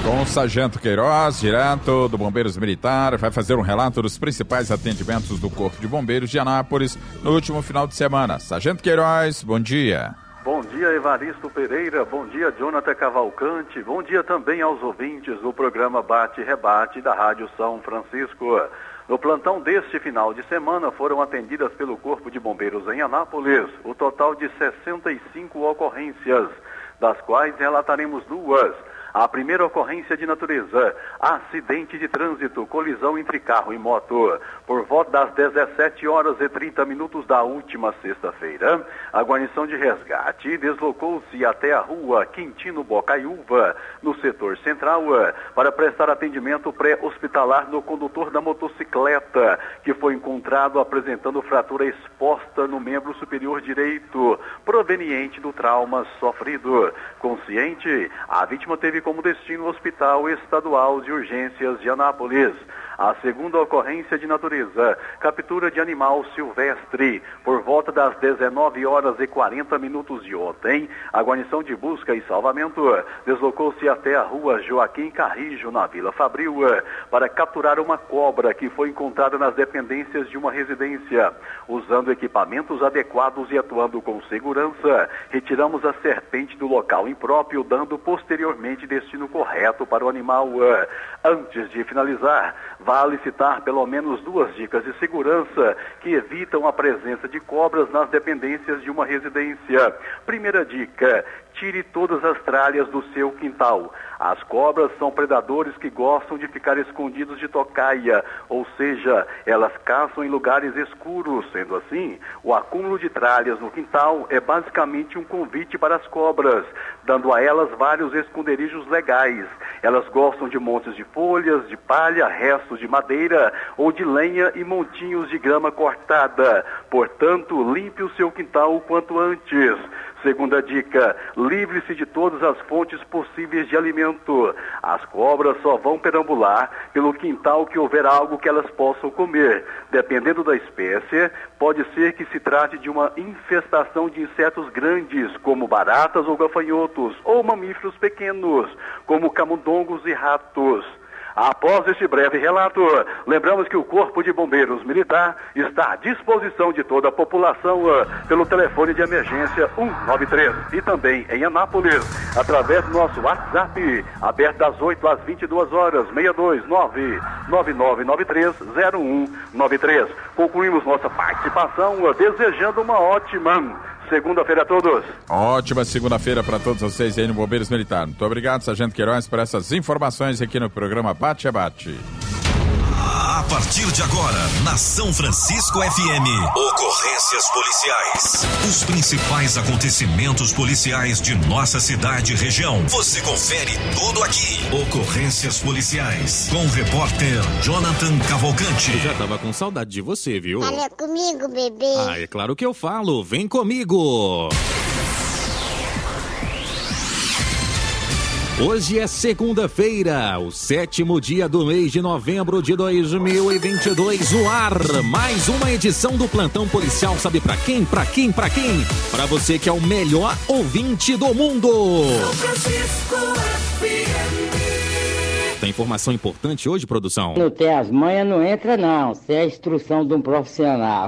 Com o Sargento Queiroz, direto do Bombeiros Militar, vai fazer um relato dos principais atendimentos do Corpo de Bombeiros de Anápolis no último final de semana. Sargento Queiroz, bom dia. Bom dia, Evaristo Pereira, bom dia, Jonathan Cavalcante, bom dia também aos ouvintes do programa Bate e Rebate da Rádio São Francisco. No plantão deste final de semana foram atendidas pelo Corpo de Bombeiros em Anápolis o total de 65 ocorrências, das quais relataremos 2. A primeira ocorrência de natureza, acidente de trânsito, colisão entre carro e moto. Por volta das 17h30 da última sexta-feira, a guarnição de resgate deslocou-se até a rua Quintino Bocaiúva, no setor central, para prestar atendimento pré-hospitalar no condutor da motocicleta, que foi encontrado apresentando fratura exposta no membro superior direito, proveniente do trauma sofrido. Consciente, a vítima teve como destino o Hospital Estadual de Urgências de Anápolis. A segunda ocorrência de natureza, captura de animal silvestre. Por volta das 19h40 de ontem, a guarnição de busca e salvamento deslocou-se até a rua Joaquim Carrijo, na Vila Fabril, para capturar uma cobra que foi encontrada nas dependências de uma residência. Usando equipamentos adequados e atuando com segurança, retiramos a serpente do local impróprio, dando posteriormente destino correto para o animal. Antes de finalizar, vale citar pelo menos 2 dicas de segurança que evitam a presença de cobras nas dependências de uma residência. Primeira dica: tire todas as tralhas do seu quintal. As cobras são predadores que gostam de ficar escondidos de tocaia, ou seja, elas caçam em lugares escuros. Sendo assim, o acúmulo de tralhas no quintal é basicamente um convite para as cobras, dando a elas vários esconderijos legais. Elas gostam de montes de folhas, de palha, restos de madeira ou de lenha e montinhos de grama cortada. Portanto, limpe o seu quintal o quanto antes. Segunda dica: livre-se de todas as fontes possíveis de alimento. As cobras só vão perambular pelo quintal que houver algo que elas possam comer. Dependendo da espécie, pode ser que se trate de uma infestação de insetos grandes, como baratas ou gafanhotos, ou mamíferos pequenos, como camundongos e ratos. Após este breve relato, lembramos que o Corpo de Bombeiros Militar está à disposição de toda a população pelo telefone de emergência 193 e também em Anápolis, através do nosso WhatsApp, aberto das 8 às 22 horas, 629-9993-0193. Concluímos nossa participação desejando uma ótima segunda-feira a todos. Ótima segunda-feira para todos vocês aí no Bombeiros Militar. Muito obrigado, Sargento Queiroz, por essas informações aqui no programa Bate a Bate. A partir de agora, na São Francisco FM, ocorrências policiais. Os principais acontecimentos policiais de nossa cidade e região. Você confere tudo aqui. Ocorrências policiais, com o repórter Jonathan Cavalcante. Eu já tava com saudade de você, viu? Fala comigo, bebê. Ah, é claro que eu falo. Vem comigo. Hoje é segunda-feira, o 7º dia do mês de novembro de 2022, no ar, mais uma edição do Plantão Policial, sabe pra quem? Pra quem? Pra quem? Pra você que é o melhor ouvinte do mundo. São Francisco FM. Tem informação importante hoje, produção? Não tem as manhas, não entra não, isso é a instrução de um profissional.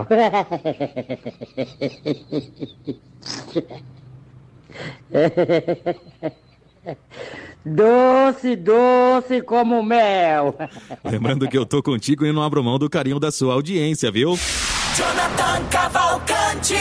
Doce, doce como mel. Lembrando que eu tô contigo e não abro mão do carinho da sua audiência, viu? Jonathan Cavalcante.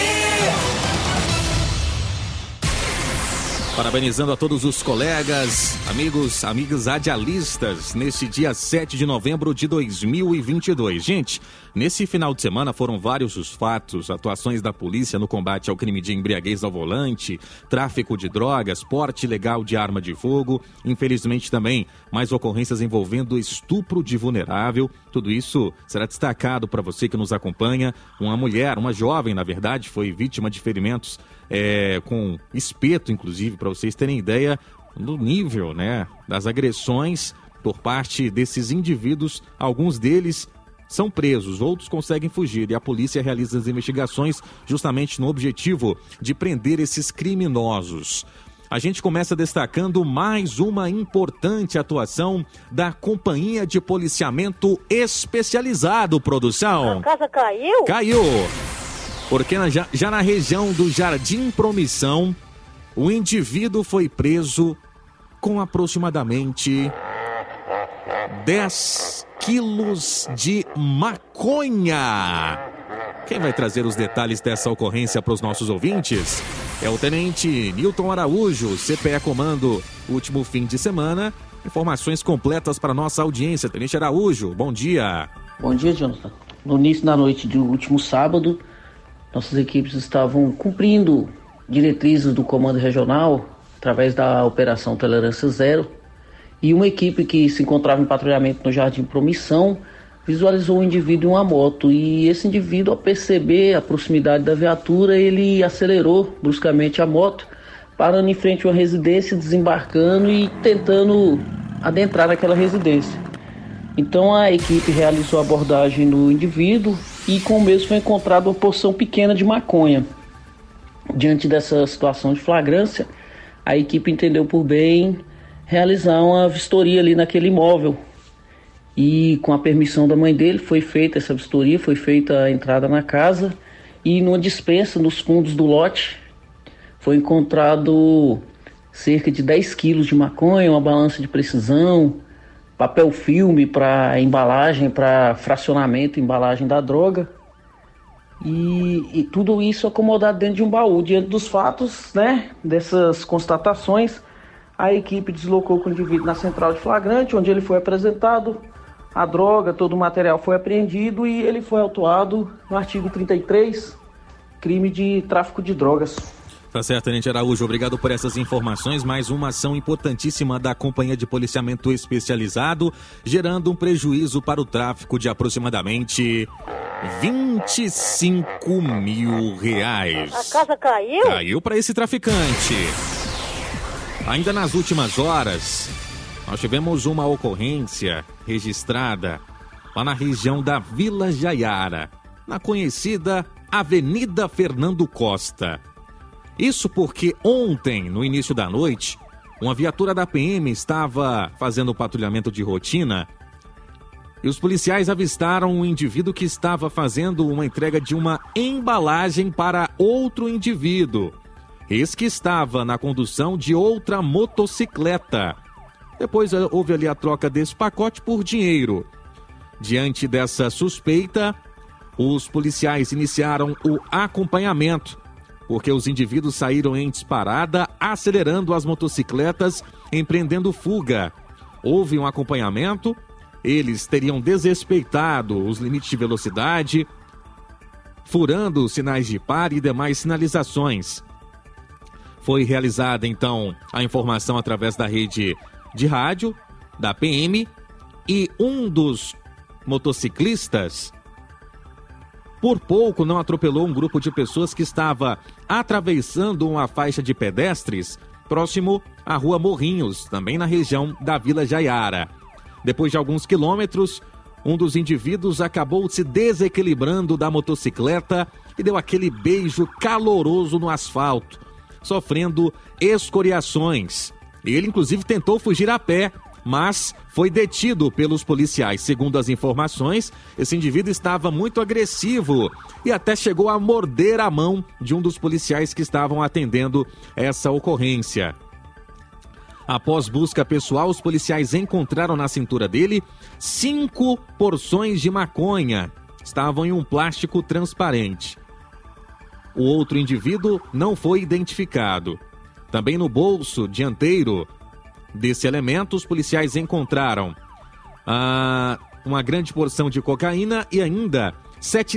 Parabenizando a todos os colegas, amigos, amigas radialistas, neste dia 7 de novembro de 2022. Gente, nesse final de semana foram vários os fatos, atuações da polícia no combate ao crime de embriaguez ao volante, tráfico de drogas, porte ilegal de arma de fogo, infelizmente também mais ocorrências envolvendo estupro de vulnerável. Tudo isso será destacado para você que nos acompanha. Uma mulher, uma jovem, na verdade, foi vítima de ferimentos com espeto, inclusive, para vocês terem ideia do nível, né, das agressões por parte desses indivíduos. Alguns deles são presos, outros conseguem fugir e a polícia realiza as investigações justamente no objetivo de prender esses criminosos. a gente começa destacando mais uma importante atuação da Companhia de Policiamento Especializado, produção. A casa caiu? Caiu, porque já na região do Jardim Promissão, o indivíduo foi preso com aproximadamente 10 quilos de maconha. Quem vai trazer os detalhes dessa ocorrência para os nossos ouvintes é o Tenente Nilton Araújo, CPE Comando, último fim de semana. Informações completas para nossa audiência. Tenente Araújo, bom dia. Bom dia, Jonathan. No início da noite do último sábado, nossas equipes estavam cumprindo diretrizes do Comando Regional através da Operação Tolerância Zero, e uma equipe que se encontrava em patrulhamento no Jardim Promissão visualizou um indivíduo em uma moto, e esse indivíduo, ao perceber a proximidade da viatura, ele acelerou bruscamente a moto, parando em frente a uma residência, desembarcando e tentando adentrar naquela residência. Então a equipe realizou a abordagem no indivíduo e com o mesmo foi encontrada uma porção pequena de maconha. Diante dessa situação de flagrância, a equipe entendeu por bem realizar uma vistoria ali naquele imóvel. E com a permissão da mãe dele foi feita essa vistoria, foi feita a entrada na casa, e numa despensa nos fundos do lote foi encontrado cerca de 10 quilos de maconha, uma balança de precisão, papel filme para embalagem, para fracionamento, embalagem da droga, e tudo isso acomodado dentro de um baú. Diante dos fatos, né, dessas constatações, a equipe deslocou com o indivíduo na central de flagrante, onde ele foi apresentado. A droga, todo o material foi apreendido e ele foi autuado no artigo 33, crime de tráfico de drogas. Tá certo, Tenente Araújo, obrigado por essas informações. Mais uma ação importantíssima da Companhia de Policiamento Especializado, gerando um prejuízo para o tráfico de aproximadamente R$25 mil. A casa caiu? Caiu para esse traficante. Ainda nas últimas horas, nós tivemos uma ocorrência registrada lá na região da Vila Jaiara, na conhecida Avenida Fernando Costa. Isso porque ontem, no início da noite, uma viatura da PM estava fazendo o patrulhamento de rotina e os policiais avistaram um indivíduo que estava fazendo uma entrega de uma embalagem para outro indivíduo. Esse que estava na condução de outra motocicleta. Depois houve ali a troca desse pacote por dinheiro. Diante dessa suspeita, os policiais iniciaram o acompanhamento, porque os indivíduos saíram em disparada, acelerando as motocicletas, empreendendo fuga. Houve um acompanhamento, eles teriam desrespeitado os limites de velocidade, furando sinais de pare e demais sinalizações. Foi realizada, então, a informação através da rede de rádio, da PM, e um dos motociclistas, por pouco, não atropelou um grupo de pessoas que estava atravessando uma faixa de pedestres próximo à Rua Morrinhos, também na região da Vila Jaiara. Depois de alguns quilômetros, um dos indivíduos acabou se desequilibrando da motocicleta e deu aquele beijo caloroso no asfalto, sofrendo escoriações. Ele, inclusive, tentou fugir a pé, mas foi detido pelos policiais. Segundo as informações, esse indivíduo estava muito agressivo e até chegou a morder a mão de um dos policiais que estavam atendendo essa ocorrência. Após busca pessoal, os policiais encontraram na cintura dele 5 porções de maconha. Estavam em um plástico transparente. O outro indivíduo não foi identificado. Também no bolso dianteiro desse elemento, os policiais encontraram uma grande porção de cocaína e ainda R$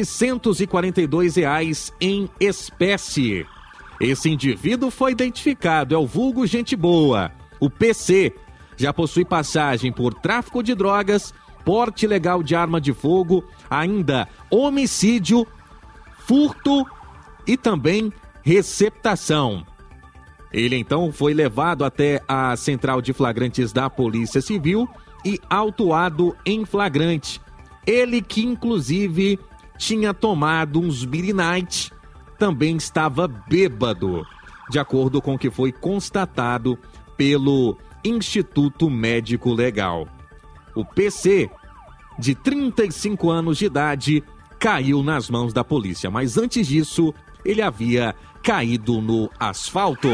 742 em espécie. Esse indivíduo foi identificado, é o vulgo Gente Boa. O PC já possui passagem por tráfico de drogas, porte ilegal de arma de fogo, ainda homicídio, furto e também receptação. Ele então foi levado até a central de flagrantes da Polícia Civil e autuado em flagrante. Ele que inclusive tinha tomado uns Beer Night, também estava bêbado. de acordo com o que foi constatado pelo Instituto Médico Legal. O PC, de 35 anos de idade, caiu nas mãos da polícia, mas antes disso, ele havia caído no asfalto.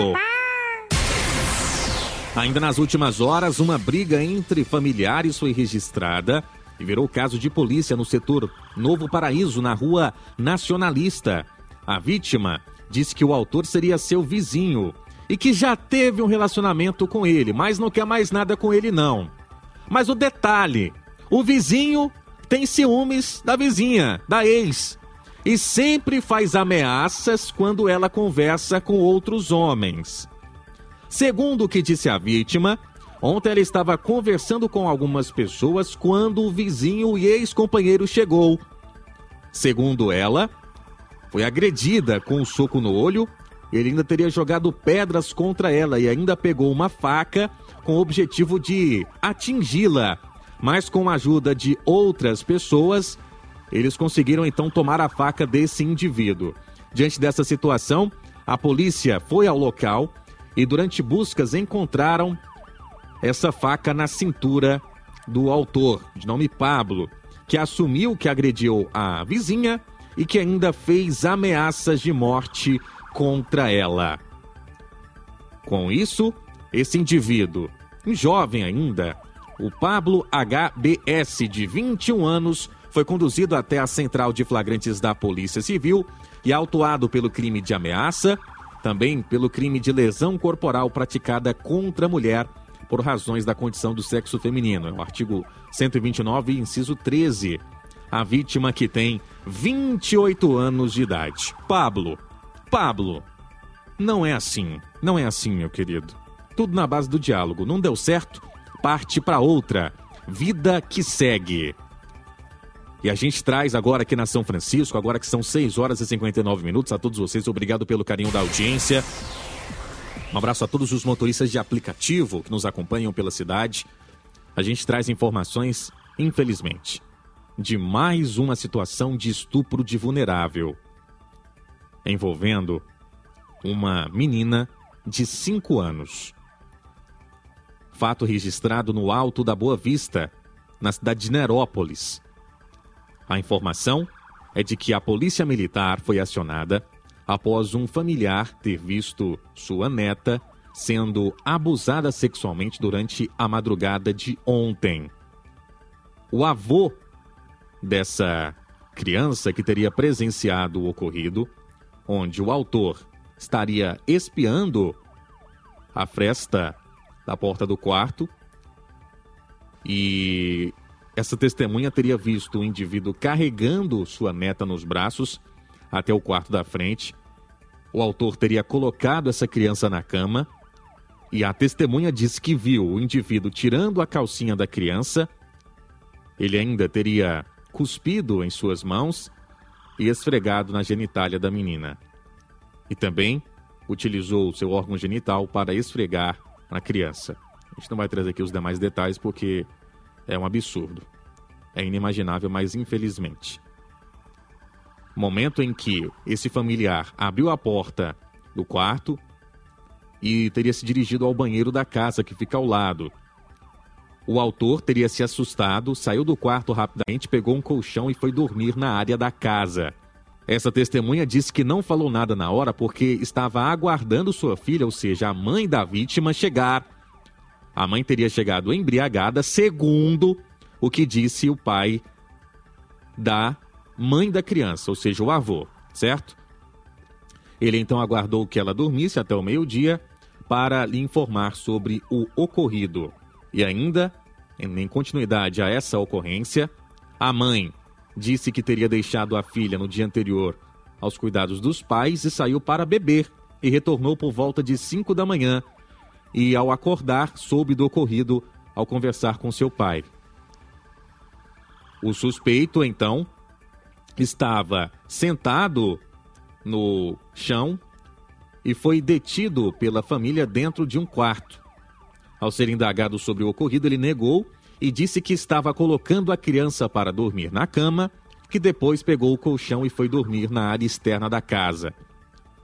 Ainda nas últimas horas, uma briga entre familiares foi registrada e virou caso de polícia no setor Novo Paraíso, na Rua Nacionalista. A vítima disse que o autor seria seu vizinho e que já teve um relacionamento com ele, mas não quer mais nada com ele não. Mas o detalhe, o vizinho tem ciúmes da vizinha, da ex, e sempre faz ameaças quando ela conversa com outros homens. Segundo o que disse a vítima, ontem ela estava conversando com algumas pessoas quando o vizinho e ex-companheiro chegou. Segundo ela, foi agredida com um soco no olho. Ele ainda teria jogado pedras contra ela e ainda pegou uma faca com o objetivo de atingi-la. Mas com a ajuda de outras pessoas, eles conseguiram então tomar a faca desse indivíduo. Diante dessa situação, a polícia foi ao local e durante buscas encontraram essa faca na cintura do autor, de nome Pablo, que assumiu que agrediu a vizinha e que ainda fez ameaças de morte contra ela. Com isso, esse indivíduo, um jovem ainda, o Pablo HBS, de 21 anos, foi conduzido até a central de flagrantes da Polícia Civil e autuado pelo crime de ameaça, também pelo crime de lesão corporal praticada contra a mulher por razões da condição do sexo feminino. É o artigo 129, inciso 13. A vítima, que tem 28 anos de idade. Pablo, não é assim, meu querido. Tudo na base do diálogo. Não deu certo? Parte para outra. Vida que segue. E a gente traz agora aqui na São Francisco, agora que são 6 horas e 59 minutos, a todos vocês, obrigado pelo carinho da audiência. Um abraço a todos os motoristas de aplicativo que nos acompanham pela cidade. A gente traz informações, infelizmente, de mais uma situação de estupro de vulnerável, envolvendo uma menina de 5 anos. Fato registrado no Alto da Boa Vista, na cidade de Nerópolis. A informação é de que a polícia militar foi acionada após um familiar ter visto sua neta sendo abusada sexualmente durante a madrugada de ontem. O avô dessa criança, que teria presenciado o ocorrido, onde o autor estaria espiando a fresta da porta do quarto, e essa testemunha teria visto o indivíduo carregando sua neta nos braços até o quarto da frente. O autor teria colocado essa criança na cama e a testemunha disse que viu o indivíduo tirando a calcinha da criança. Ele ainda teria cuspido em suas mãos e esfregado na genitália da menina. E também utilizou o seu órgão genital para esfregar na criança. A gente não vai trazer aqui os demais detalhes porque é um absurdo. É inimaginável, mas infelizmente. Momento em que esse familiar abriu a porta do quarto e teria se dirigido ao banheiro da casa que fica ao lado. O autor teria se assustado, saiu do quarto rapidamente, pegou um colchão e foi dormir na área da casa. Essa testemunha disse que não falou nada na hora porque estava aguardando sua filha, ou seja, a mãe da vítima, chegar. A mãe teria chegado embriagada, segundo o que disse o pai da mãe da criança, ou seja, o avô, certo? Ele então aguardou que ela dormisse até o meio-dia para lhe informar sobre o ocorrido. E ainda, em continuidade a essa ocorrência, a mãe disse que teria deixado a filha no dia anterior aos cuidados dos pais e saiu para beber e retornou por volta de 5 da manhã. E ao acordar, soube do ocorrido ao conversar com seu pai. O suspeito, então, estava sentado no chão e foi detido pela família dentro de um quarto. Ao ser indagado sobre o ocorrido, ele negou e disse que estava colocando a criança para dormir na cama, que depois pegou o colchão e foi dormir na área externa da casa.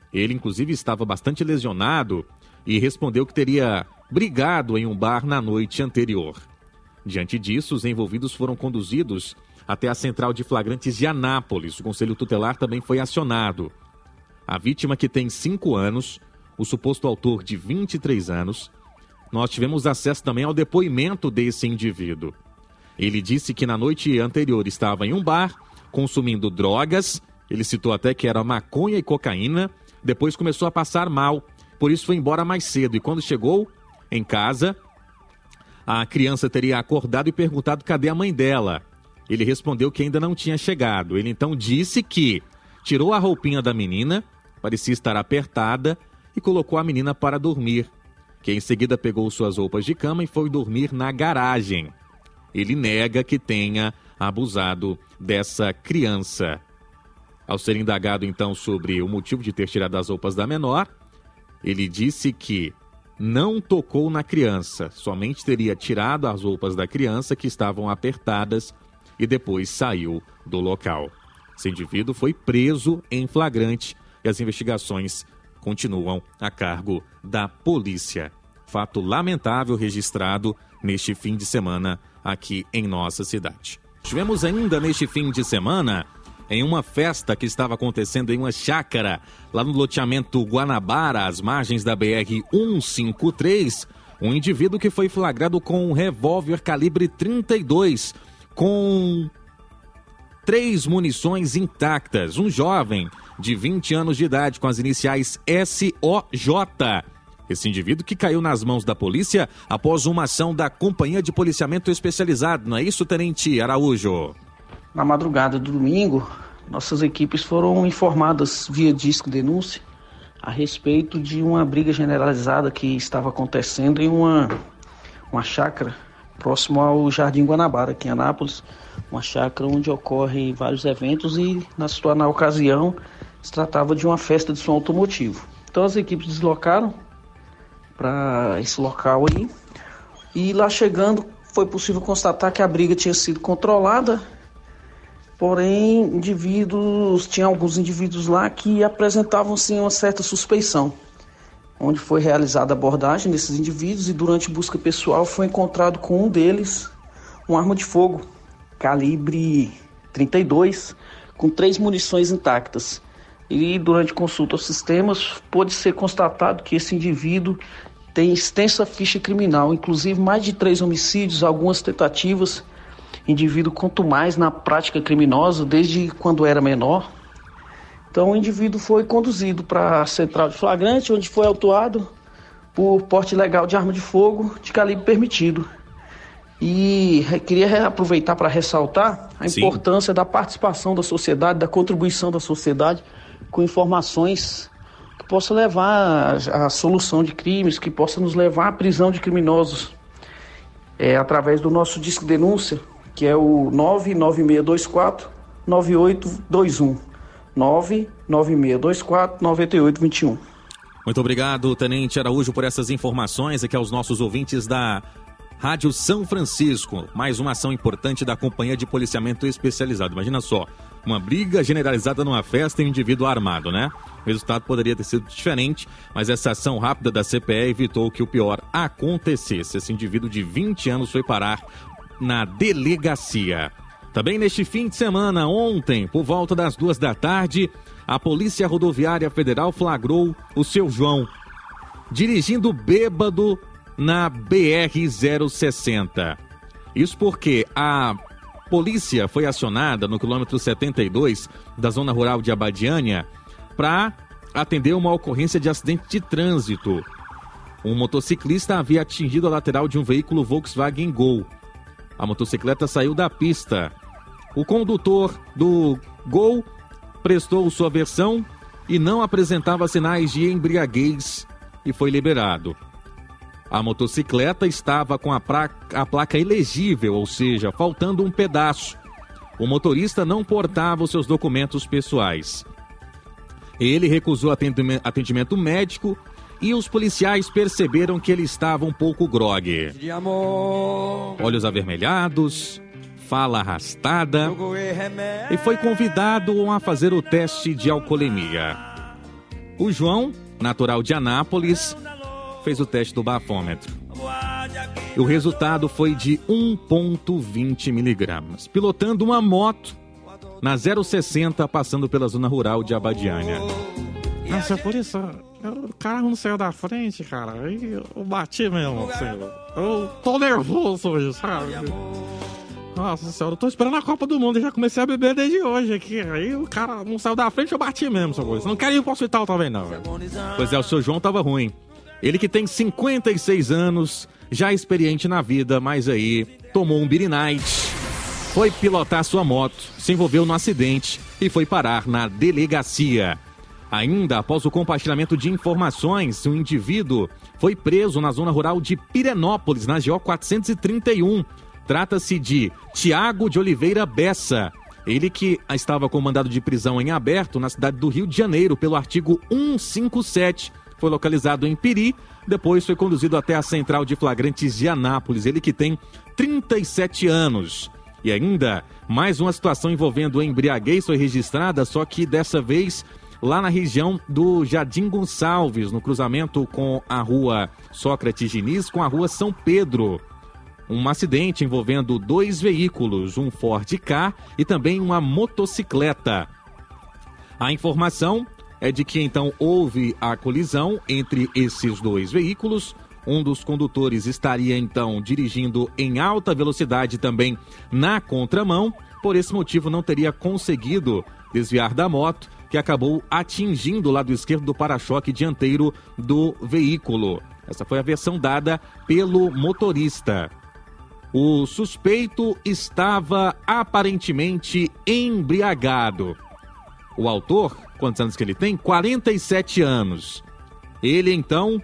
Ele, inclusive, estava bastante lesionado e respondeu que teria brigado em um bar na noite anterior. Diante disso, os envolvidos foram conduzidos até a central de flagrantes de Anápolis. O Conselho Tutelar também foi acionado. A vítima, que tem 5 anos, o suposto autor de 23 anos, nós tivemos acesso também ao depoimento desse indivíduo. Ele disse que na noite anterior estava em um bar, consumindo drogas. Ele citou até que era maconha e cocaína. Depois começou a passar mal, por isso foi embora mais cedo. E quando chegou em casa, a criança teria acordado e perguntado cadê a mãe dela. Ele respondeu que ainda não tinha chegado. Ele então disse que tirou a roupinha da menina, parecia estar apertada, e colocou a menina para dormir, que em seguida pegou suas roupas de cama e foi dormir na garagem. Ele nega que tenha abusado dessa criança. Ao ser indagado então sobre o motivo de ter tirado as roupas da menor, ele disse que não tocou na criança, somente teria tirado as roupas da criança que estavam apertadas e depois saiu do local. Esse indivíduo foi preso em flagrante e as investigações continuam a cargo da polícia. Fato lamentável registrado neste fim de semana aqui em nossa cidade. Tivemos ainda neste fim de semana, em uma festa que estava acontecendo em uma chácara, lá no loteamento Guanabara, às margens da BR-153, um indivíduo que foi flagrado com um revólver calibre 32, com 3 munições intactas. Um jovem de 20 anos de idade com as iniciais SOJ. Esse indivíduo que caiu nas mãos da polícia após uma ação da Companhia de Policiamento Especializado. Não é isso, Tenente Araújo? Na madrugada do domingo, nossas equipes foram informadas via disco denúncia a respeito de uma briga generalizada que estava acontecendo em uma chácara próximo ao Jardim Guanabara, aqui em Anápolis. Uma chácara onde ocorrem vários eventos e, na ocasião, se tratava de uma festa de som automotivo. Então as equipes deslocaram para esse local aí e lá chegando foi possível constatar que a briga tinha sido controlada. Porém, tinha alguns indivíduos lá que apresentavam sim uma certa suspeição, onde foi realizada a abordagem desses indivíduos e durante busca pessoal foi encontrado com um deles uma arma de fogo, calibre 32, com 3 munições intactas. E durante consulta aos sistemas, pôde ser constatado que esse indivíduo tem extensa ficha criminal, inclusive mais de 3 homicídios, algumas tentativas. Indivíduo quanto mais na prática criminosa desde quando era menor. Então o indivíduo foi conduzido para a central de flagrante, onde foi autuado por porte ilegal de arma de fogo de calibre permitido. E queria aproveitar para ressaltar a importância da participação da sociedade, da contribuição da sociedade com informações que possam levar à solução de crimes, que possam nos levar à prisão de criminosos. Através do nosso disco denúncia, que é o 99624-9821. 99624-9821. Muito obrigado, Tenente Araújo, por essas informações aqui aos nossos ouvintes da Rádio São Francisco. Mais uma ação importante da Companhia de Policiamento Especializado. Imagina só, uma briga generalizada numa festa e um indivíduo armado, né? O resultado poderia ter sido diferente, mas essa ação rápida da CPE evitou que o pior acontecesse. Esse indivíduo de 20 anos foi parar na delegacia. Também neste fim de semana, ontem, por volta das 2 da tarde, a Polícia Rodoviária Federal flagrou o seu João dirigindo bêbado na BR-060. Isso porque a polícia foi acionada no quilômetro 72 da zona rural de Abadiânia para atender uma ocorrência de acidente de trânsito. Um motociclista havia atingido a lateral de um veículo Volkswagen Gol. A motocicleta saiu da pista. O condutor do Gol prestou sua versão e não apresentava sinais de embriaguez e foi liberado. A motocicleta estava com a placa ilegível, ou seja, faltando um pedaço. O motorista não portava os seus documentos pessoais. Ele recusou atendimento médico e os policiais perceberam que ele estava um pouco grogue. Olhos avermelhados, fala arrastada, e foi convidado a fazer o teste de alcoolemia. O João, natural de Anápolis, fez o teste do bafômetro. O resultado foi de 1,20 miligramas. Pilotando uma moto na 060, passando pela zona rural de Abadiânia. Nossa, por isso, o carro não saiu da frente, cara. Aí eu bati mesmo, assim. Eu tô nervoso hoje, sabe? Nossa senhora, eu tô esperando a Copa do Mundo e já comecei a beber desde hoje aqui. Aí o cara não saiu da frente, eu bati mesmo, seu coisa. Não quero ir pro hospital também, não. Pois é, o seu João tava ruim. Ele que tem 56 anos, já experiente na vida, mas aí tomou um Beer Night, foi pilotar sua moto, se envolveu no acidente e foi parar na delegacia. Ainda após o compartilhamento de informações, um indivíduo foi preso na zona rural de Pirenópolis, na GO 431. Trata-se de Tiago de Oliveira Bessa. Ele que estava com mandado de prisão em aberto na cidade do Rio de Janeiro pelo artigo 157. Foi localizado em Piri, depois foi conduzido até a central de flagrantes de Anápolis. Ele que tem 37 anos. E ainda, mais uma situação envolvendo embriaguez foi registrada, só que dessa vez lá na região do Jardim Gonçalves, no cruzamento com a rua Sócrates Diniz com a rua São Pedro. Um acidente envolvendo 2 veículos, um Ford Ka e também uma motocicleta. A informação é de que então houve a colisão entre esses 2 veículos. Um dos condutores estaria então dirigindo em alta velocidade também na contramão. Por esse motivo não teria conseguido desviar da moto, que acabou atingindo o lado esquerdo do para-choque dianteiro do veículo. Essa foi a versão dada pelo motorista. O suspeito estava aparentemente embriagado. O autor, quantos anos que ele tem? 47 anos. Ele, então,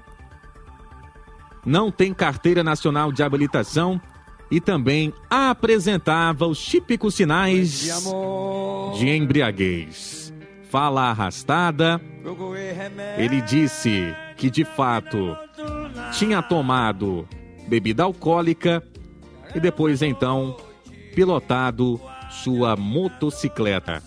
não tem carteira nacional de habilitação e também apresentava os típicos sinais de embriaguez. Fala arrastada. Ele disse que, de fato, tinha tomado bebida alcoólica e depois, então, pilotado sua motocicleta.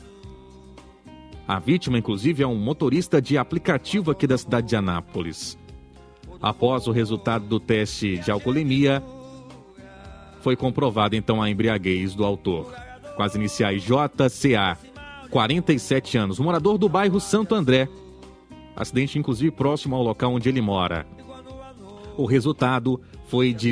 A vítima, inclusive, é um motorista de aplicativo aqui da cidade de Anápolis. Após o resultado do teste de alcoolemia, foi comprovada, então, a embriaguez do autor. Com as iniciais JCA, 47 anos, morador do bairro Santo André. Acidente, inclusive, próximo ao local onde ele mora. O resultado foi de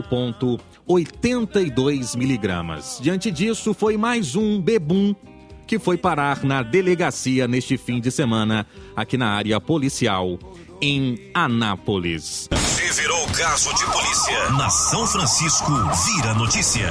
0,82 miligramas. Diante disso, foi mais um bebum que foi parar na delegacia neste fim de semana, aqui na área policial, em Anápolis. Se virou caso de polícia, na São Francisco, vira notícia.